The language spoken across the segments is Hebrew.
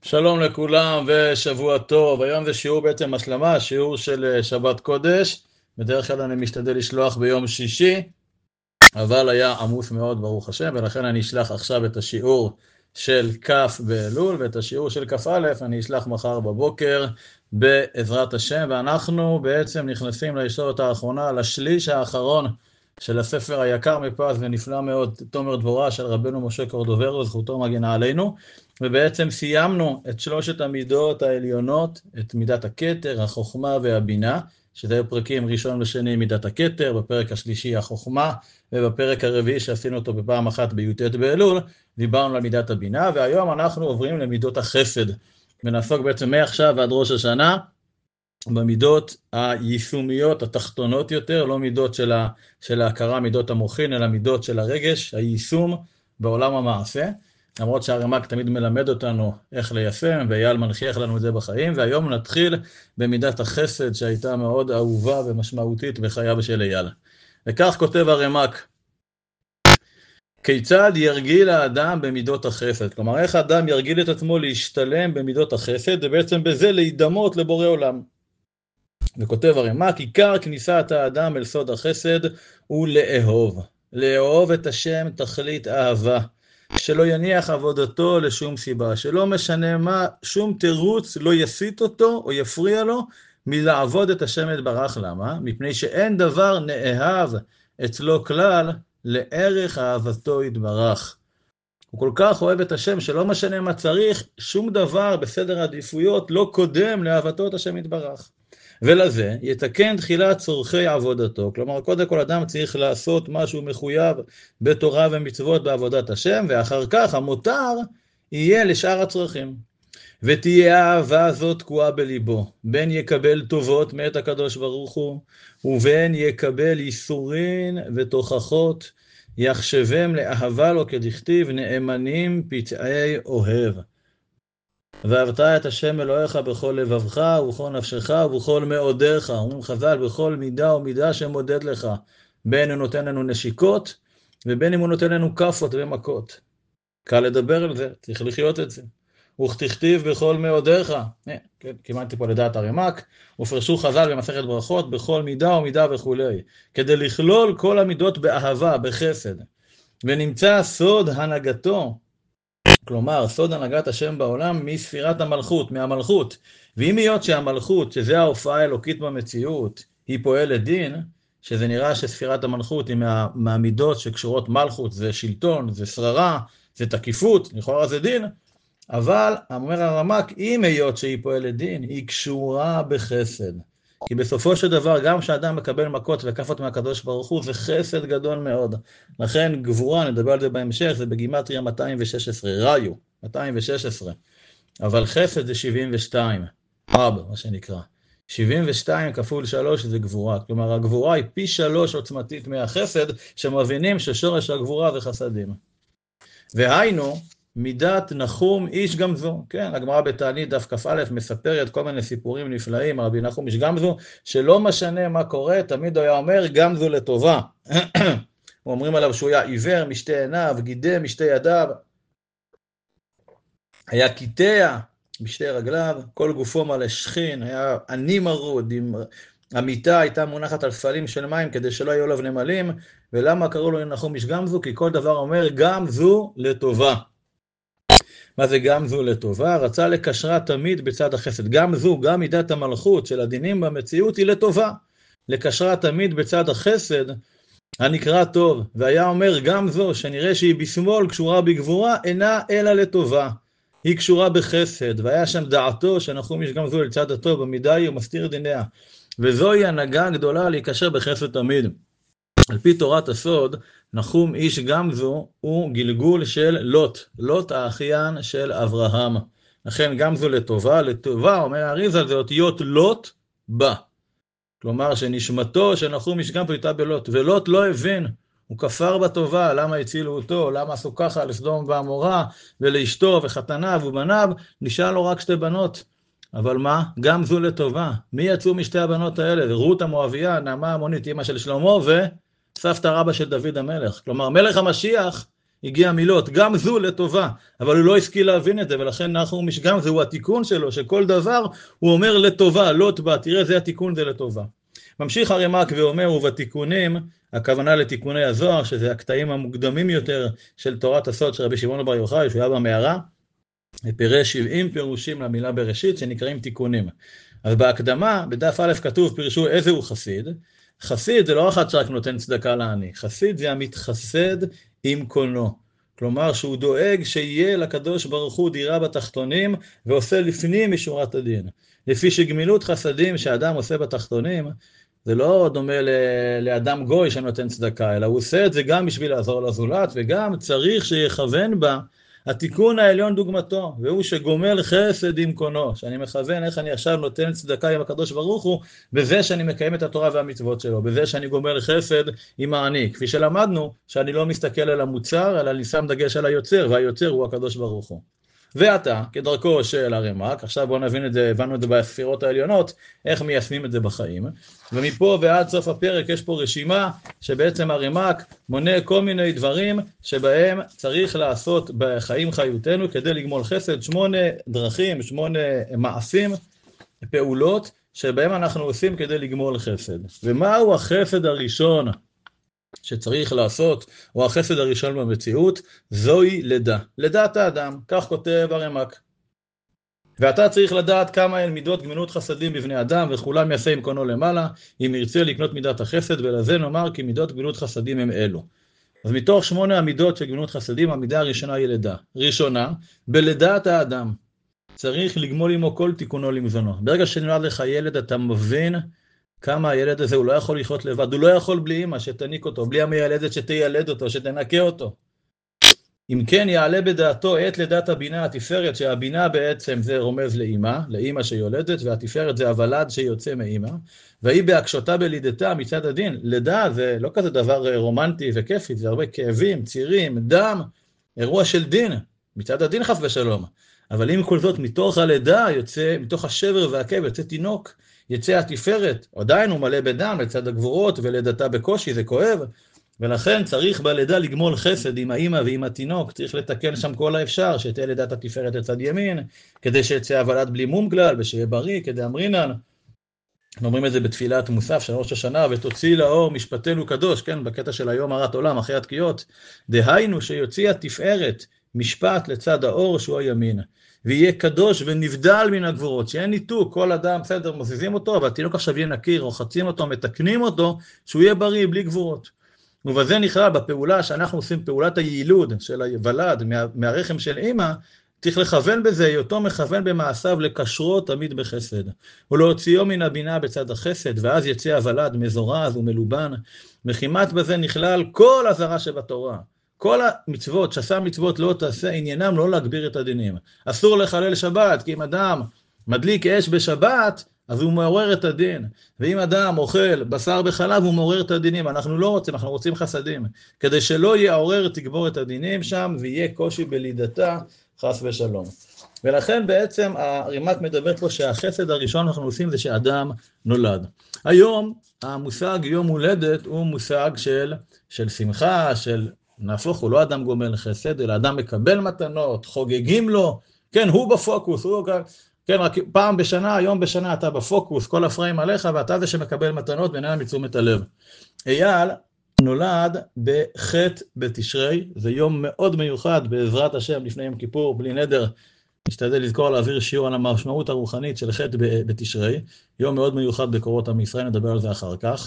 שלום לכולם ושבוע טוב. היום זה שיעור בעצם השלמה, שיעור של שבת קודש. בדרך כלל אני משתדל לשלוח ביום שישי, אבל היה עמוס מאוד ברוך השם, ולכן אני אשלח עכשיו את השיעור של כ' באלול, ואת השיעור של כ"א אני אשלח מחר בבוקר בעזרת השם. ואנחנו בעצם נכנסים לישורת האחרונה, לשליש האחרון של הספר היקר מפז ונפלא מאוד, תומר דבורה של רבנו משה קורדוברו, זכותו מגינה עלינו. ובעצם סיימנו את שלושת המידות העליונות, את מידת הכתר, החוכמה והבינה, שזה היו פרקים ראשון ושני מידת הכתר, בפרק השלישי החוכמה, ובפרק הרביעי שעשינו אותו בפעם אחת בי"ט באלול, דיברנו על מידת הבינה, והיום אנחנו עוברים למידות החסד, ונעסוק בעצם מעכשיו ועד ראש השנה, במידות היישומיות התחתונות יותר, לא מידות של ההכרה, מידות המוחין, אלא מידות של הרגש, היישום בעולם המעשה, למרות שהרמ"ק תמיד מלמד אותנו איך ליישם, ואייל מנחיח לנו את זה בחיים, והיום נתחיל במידת החסד שהייתה מאוד אהובה ומשמעותית בחייו של אייל. וכך כותב הרמ"ק, כיצד ירגיל האדם במידות החסד? כלומר, איך האדם ירגיל את עצמו להשתלם במידות החסד, ובעצם בזה להידמות לבורא עולם. וכותב הרמ"ק, עיקר כניסת האדם אל סוד החסד הוא לאהוב. לאהוב את השם תכלית אהבה. שלא יניח עבודתו לשום סיבה, שלא משנה מה, שום תירוץ לא יסיט אותו או יפריע לו מלעבוד את השם יתברך. למה? מפני שאין דבר נאהב אצלו כלל לערך אהבתו יתברך. הוא כל כך אוהב את השם שלא משנה מה צריך, שום דבר בסדר העדיפויות לא קודם לאהבתו את השם יתברך. ולזה יתקן תחילה צורכי עבודתו, כלומר קודם כל אדם צריך לעשות משהו מחויב בתורה ומצוות בעבודת השם, ואחר כך המותר יהיה לשאר הצרכים. ותהיה האהבה הזאת תקועה בליבו, בין יקבל טובות מאת הקדוש ברוך הוא, ובין יקבל ייסורין ותוכחות, יחשבם לאהבה לו כדכתיב נאמנים פצעי אוהב. ואהבת את השם אלוהיך בכל לבבך ובכל נפשך ובכל מאודיך. אומרים חז"ל, בכל מידה ומידה שמודד לך, בין הוא נותן לנו נשיקות ובין אם הוא נותן לנו כפות ומכות. קל לדבר על זה, צריך לחיות את זה. וכתכתיב בכל מאודיך, כיוונתי פה לדעת הרמ"ק, ופרשו חז"ל במסכת ברכות בכל מידה ומידה וכו', כדי לכלול כל המידות באהבה, בחסד. ונמצא סוד הנהגתו, כלומר, סוד הנהגת השם בעולם מספירת המלכות, מהמלכות. ואם היות שהמלכות, שזה ההופעה האלוקית במציאות, היא פועלת דין, שזה נראה שספירת המלכות היא מהמידות שקשורות מלכות, זה שלטון, זה שררה, זה תקיפות, לכאורה זה דין, אבל, אומר הרמ"ק, אם היות שהיא פועלת דין, היא קשורה בחסד. כי בסופו של דבר, גם כשאדם מקבל מכות וכפות מהקדוש ברוך הוא, זה חסד גדול מאוד. לכן גבורה, נדבר על זה בהמשך, זה בגימטריה 216, ראיו, 216. אבל חסד זה 72, רב, מה שנקרא. 72 כפול 3 זה גבורה. כלומר, הגבורה היא פי 3 עוצמתית מהחסד, שמבינים ששורש הגבורה זה חסדים. והיינו, מידת נחום איש גמזו, כן, הגמרא בתענית דף כ"א מספרת כל מיני סיפורים נפלאים, רבי נחום איש גמזו, שלא משנה מה קורה, תמיד הוא היה אומר גמזו לטובה. אומרים עליו שהוא היה עיוור משתי עיניו, גידם משתי ידיו, היה קיטע בשתי רגליו, כל גופו מלא שכין, היה עני מרוד, המיטה הייתה מונחת על פלים של מים כדי שלא היו לו נמלים. ולמה קראו לו נחום איש גמזו? כי כל דבר אומר גמזו לטובה. מה זה גם זו לטובה? רצה לקשרה תמיד בצד החסד. גם זו, גם מידת המלכות של הדינים במציאות היא לטובה. לקשרה תמיד בצד החסד הנקרא טוב. והיה אומר גם זו, שנראה שהיא בשמאל קשורה בגבורה, אינה אלא לטובה. היא קשורה בחסד. והיה שם דעתו שנחום איש גם זו לצד הטוב, במידה היא ומסתיר דיניה. וזוהי הנהגה גדולה להיקשר בחסד תמיד. על פי תורת הסוד, נחום איש גמזו הוא גלגול של לוט, לוט האחיין של אברהם. לכן גמזו לטובה, לטובה אומר האריז"ל זה אותיות לוט בה. כלומר שנשמתו של נחום איש גמזו הייתה בלוט, ולוט לא הבין, הוא כפר בטובה, למה הצילו אותו, למה עשו ככה לסדום ועמורה, ולאשתו וחתניו ובניו, נשאר לו רק 2 בנות. אבל מה? גמזו לטובה. מי יצאו משתי הבנות האלה? רות המואביה, נעמה המונית, אמא של שלמה, סבתא רבא של דוד המלך. כלומר, מלך המשיח הגיע מילות, גם זו לטובה, אבל הוא לא השכיל להבין את זה, ולכן נחום משגם זהו התיקון שלו, שכל דבר הוא אומר לטובה, לא טובה, תראה זה התיקון, זה לטובה. ממשיך הרמ"ק ואומר, ובתיקונים, הכוונה לתיקוני הזוהר, שזה הקטעים המוקדמים יותר של תורת הסוד של רבי שמעון בר יוחאי, שהוא היה במערה, פירש 70 פירושים למילה בראשית שנקראים תיקונים. אז בהקדמה, בדף א' כתוב, פירשו איזה הוא חסיד. חסיד זה לא אחד שרק נותן צדקה לעני, חסיד זה המתחסד עם קונו. כלומר שהוא דואג שיהיה לקדוש ברוך הוא דירה בתחתונים, ועושה לפנים משורת הדין. לפי שגמילות חסדים שאדם עושה בתחתונים, זה לא דומה לאדם גוי שנותן צדקה, אלא הוא עושה את זה גם בשביל לעזור לזולת, וגם צריך שיכוון בה התיקון העליון דוגמתו, והוא שגומל חסד עם קונו, שאני מכוון איך אני עכשיו נותן צדקה עם הקדוש ברוך הוא, בזה שאני מקיים את התורה והמצוות שלו, בזה שאני גומל חסד עם העני, כפי שלמדנו, שאני לא מסתכל על המוצר, אלא אני שם דגש על היוצר, והיוצר הוא הקדוש ברוך הוא. ועתה, כדרכו של הרמ"ק, עכשיו בואו נבין את זה, הבנו את זה בספירות העליונות, איך מיישמים את זה בחיים, ומפה ועד סוף הפרק יש פה רשימה שבעצם הרמ"ק מונה כל מיני דברים שבהם צריך לעשות בחיים חיותנו כדי לגמול חסד, 8 דרכים, 8 מעשים, פעולות שבהם אנחנו עושים כדי לגמול חסד. ומהו החסד הראשון שצריך לעשות, או החסד הראשון במציאות? זוהי לידה. לידת האדם, כך כותב הרמ"ק. ואתה צריך לדעת כמה הן מידות גמילות חסדים בבני אדם, וכולם יעשה עם קונו למעלה, אם ירצה לקנות מידת החסד, ולזה נאמר כי מידות גמילות חסדים הם אלו. אז מתוך 8 המידות של גמילות חסדים, המידה הראשונה היא לידה. ראשונה, בלידת האדם. צריך לגמול עמו כל תיקונו למזונו. ברגע שנולד לך ילד, אתה מבין כמה הילד הזה הוא לא יכול לחיות לבד, הוא לא יכול בלי אמא שתניק אותו, בלי המיילדת שתיילד אותו, שתנקה אותו. אם כן יעלה בדעתו את לידת הבינה התפארת, שהבינה בעצם זה רומז לאמא שיולדת, והתפארת זה הוולד שיוצא מאמא, והיא בהקשותה בלידתה מצד הדין. לידה זה לא כזה דבר רומנטי וכיפי, זה הרבה כאבים, צירים, דם, אירוע של דין, מצד הדין חס ושלום. אבל עם כל זאת מתוך הלידה יוצא, מתוך השבר והכאב יוצא תינוק, יצא התפארת, עדיין הוא מלא בדם לצד הגבורות, ולידתה בקושי, זה כואב, ולכן צריך בלידה לגמול חסד עם האמא ועם התינוק, צריך לתקן שם כל האפשר, שתהיה לידת התפארת לצד ימין, כדי שיצא הוולד בלי מום כלל, ושיהיה בריא, כדי אמרינן. אומרים את זה בתפילת מוסף של ראש השנה, ותוציא לאור משפטנו קדוש, כן, בקטע של היום הרת עולם, אחרי התקיעות, דהיינו שיוציא התפארת משפט לצד האור שהוא הימין. ויהיה קדוש ונבדל מן הגבורות, שאין ניתוק, כל אדם בסדר מזיזים אותו, אבל תינוק עכשיו יהיה נקי, רוחצים אותו, מתקנים אותו, שהוא יהיה בריא בלי גבורות. ובזה נכלל בפעולה שאנחנו עושים, פעולת היילוד של הוולד מהרחם של אמא, צריך לכוון בזה, היותו מכוון במעשיו לקשרו תמיד בחסד, ולהוציאו מן הבינה בצד החסד, ואז יצא הוולד מזורז ומלובן, וכמעט בזה נכלל כל הזרה שבתורה. כל המצוות, שעשה מצוות לא תעשה, עניינם לא להגביר את הדינים. אסור לחלל שבת, כי אם אדם מדליק אש בשבת, אז הוא מעורר את הדין. ואם אדם אוכל בשר בחלב, הוא מעורר את הדינים. אנחנו לא רוצים, אנחנו רוצים חסדים. כדי שלא יעורר, תגבור את הדינים שם, ויהיה קושי בלידתה, חס ושלום. ולכן בעצם הרמ"ק מדבר פה שהחסד הראשון אנחנו עושים זה שאדם נולד. היום המושג יום הולדת הוא מושג של שמחה, של נהפוך, הוא לא אדם גומל חסד, אלא אדם מקבל מתנות, חוגגים לו, כן, הוא בפוקוס, הוא, כן, רק פעם בשנה, יום בשנה אתה בפוקוס, כל הפריים עליך, ואתה זה שמקבל מתנות ונהנה מתשומת הלב. אייל נולד בח' בתשרי, זה יום מאוד מיוחד בעזרת השם לפני יום כיפור, בלי נדר, משתדל לזכור להעביר שיעור על המשמעות הרוחנית של ח' בתשרי, יום מאוד מיוחד בקורות עם ישראל, נדבר על זה אחר כך.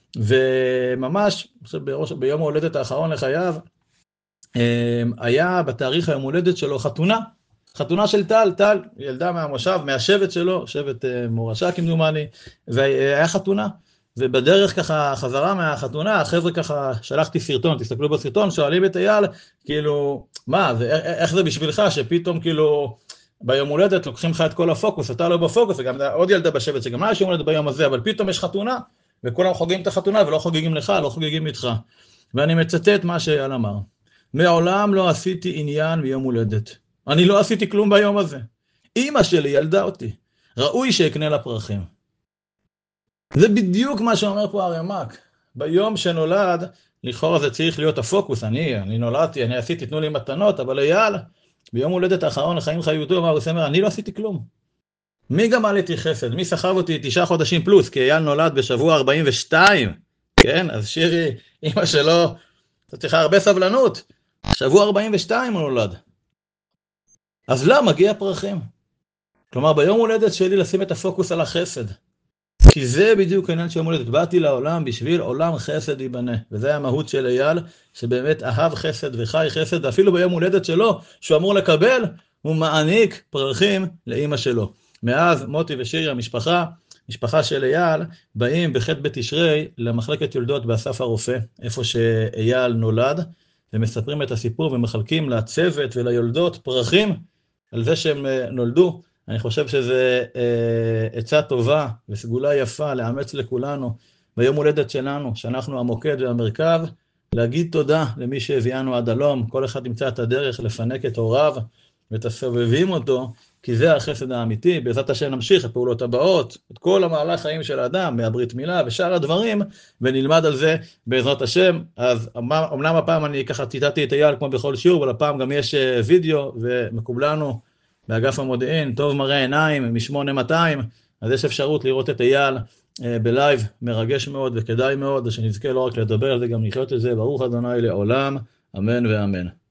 וממש ביום ההולדת האחרון לחייו היה בתאריך היום הולדת שלו חתונה של טל, ילדה מהמושב, מהשבט שלו, שבט מורשה כמדומני, והיה חתונה, ובדרך ככה חזרה מהחתונה, החבר'ה ככה שלחתי סרטון, תסתכלו בסרטון, שואלים את אייל, כאילו, מה, איך זה בשבילך שפתאום כאילו ביום הולדת לוקחים לך את כל הפוקוס, אתה לא בפוקוס, וגם עוד ילדה בשבט שגם לה יש יום הולדת ביום הזה, אבל פתאום יש חתונה, וכולם חוגגים את החתונה ולא חוגגים לך, לא חוגגים איתך. ואני מצטט מה שאייל אמר. מעולם לא עשיתי עניין ביום הולדת. אני לא עשיתי כלום ביום הזה. אמא שלי ילדה אותי. ראוי שאקנה לה פרחים. זה בדיוק מה שאומר פה הרמ"ק. ביום שנולד לכאורה זה צריך להיות הפוקוס, אני נולדתי, אני עשיתי, תנו לי מתנות, אבל אייל, ביום הולדת האחרון לחיים חיותו, מה הוא אומר, אני לא עשיתי כלום. מי גמל איתי חסד? מי סחב אותי 9 חודשים פלוס? כי אייל נולד בשבוע 42, כן? אז שירי, אמא שלו, אתה צריכה הרבה סבלנות. שבוע 42 הוא נולד. אז לא, מגיע פרחים. כלומר, ביום הולדת שלי לשים את הפוקוס על החסד. כי זה בדיוק העניין של יום הולדת. באתי לעולם בשביל עולם חסד ייבנה. וזה המהות של אייל, שבאמת אהב חסד וחי חסד, ואפילו ביום הולדת שלו, שהוא אמור לקבל, הוא מעניק פרחים לאמא שלו. מאז מוטי ושירי, משפחה של אייל, באים בח' בתשרי למחלקת יולדות באסף הרופא, איפה שאייל נולד, ומספרים את הסיפור ומחלקים לצוות וליולדות פרחים על זה שהם נולדו. אני חושב שזה עצה טובה וסגולה יפה לאמץ לכולנו ביום הולדת שלנו, שאנחנו המוקד והמרכב, להגיד תודה למי שהביאנו עד הלום, כל אחד ימצא את הדרך לפנק את הוריו ואת הסובבים אותו, כי זה החסד האמיתי. בעזרת השם נמשיך את פעולות הבאות, את כל המהלך חיים של האדם, מהברית מילה ושאר הדברים, ונלמד על זה בעזרת השם. אז אמנם הפעם אני ככה ציטטתי את אייל כמו בכל שיעור, אבל הפעם גם יש וידאו, ומקובלנו באגף המודיעין, טוב מראה עיניים, מ-8200, אז יש אפשרות לראות את אייל בלייב, מרגש מאוד וכדאי מאוד, שנזכה לא רק לדבר על זה, גם לחיות את זה. ברוך ה' לעולם, אמן ואמן.